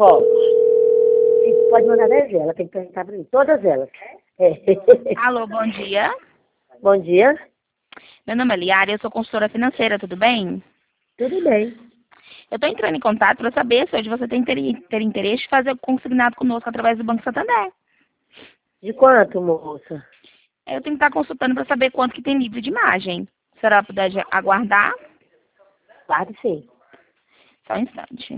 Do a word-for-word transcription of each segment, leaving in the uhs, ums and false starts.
Pode. Pode mandar dez ela, tem que perguntar para mim. Todas elas. É. Alô, bom dia. Bom dia. Meu nome é Liara, eu sou consultora financeira, tudo bem? Tudo bem. Eu estou entrando em contato para saber se hoje você tem ter, ter interesse em fazer o consignado conosco através do Banco Santander. De quanto, moça? Eu tenho que estar consultando para saber quanto que tem livre de imagem. A senhora puder aguardar? Claro, sim. Só um instante.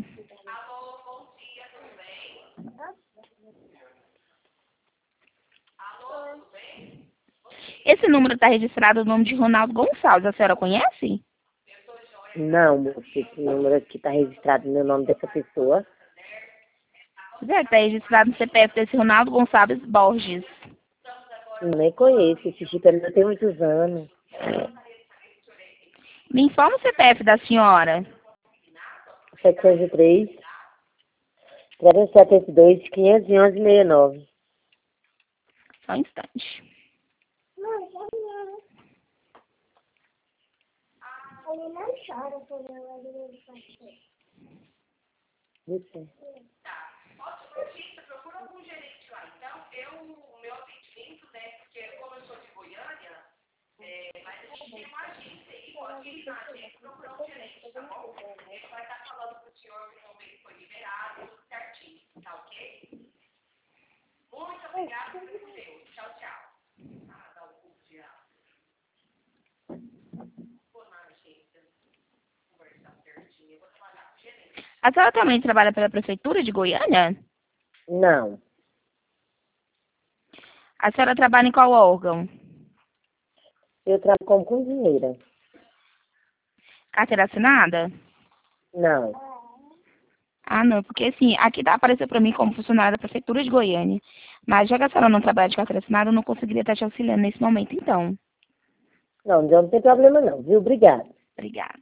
Esse número está registrado no nome de Ronaldo Gonçalves. A senhora conhece? Não, moça, esse número aqui está registrado no nome dessa pessoa. É, está registrado no C P F desse Ronaldo Gonçalves Borges. Nem conheço, esse Chico ainda tem muitos anos. Me informa o C P F da senhora. setecentos e três, trezentos e setenta e dois, quinhentos e onze, sessenta e nove. Só um instante. Ele não chora por ela, ele não chora. Isso. Ótimo, gente, procura algum gerente lá. Então, eu, o meu atendimento, né, porque como eu sou de Goiânia, é, mas a gente tem uma agência aí, pode ir na agência procurar um gerente, tá bom? Ele vai estar falando pro senhor como ele foi liberado, tudo certinho, tá ok? Muito obrigada por Deus. Tchau, tchau. Ah, dá o cu de ar. Vou na agência conversar certinho, eu vou trabalhar com o gerente. A senhora também trabalha pela Prefeitura de Goiânia? Não. A senhora trabalha em qual órgão? Eu trabalho como cozinheira. Carteira assinada? Não. Ah, não, porque assim, aqui tá apareceu para mim como funcionária da Prefeitura de Goiânia. Mas já que a senhora não trabalha de carteira assinada, eu não conseguiria estar te auxiliando nesse momento, então. Não, não tem problema não, viu? Obrigada. Obrigada.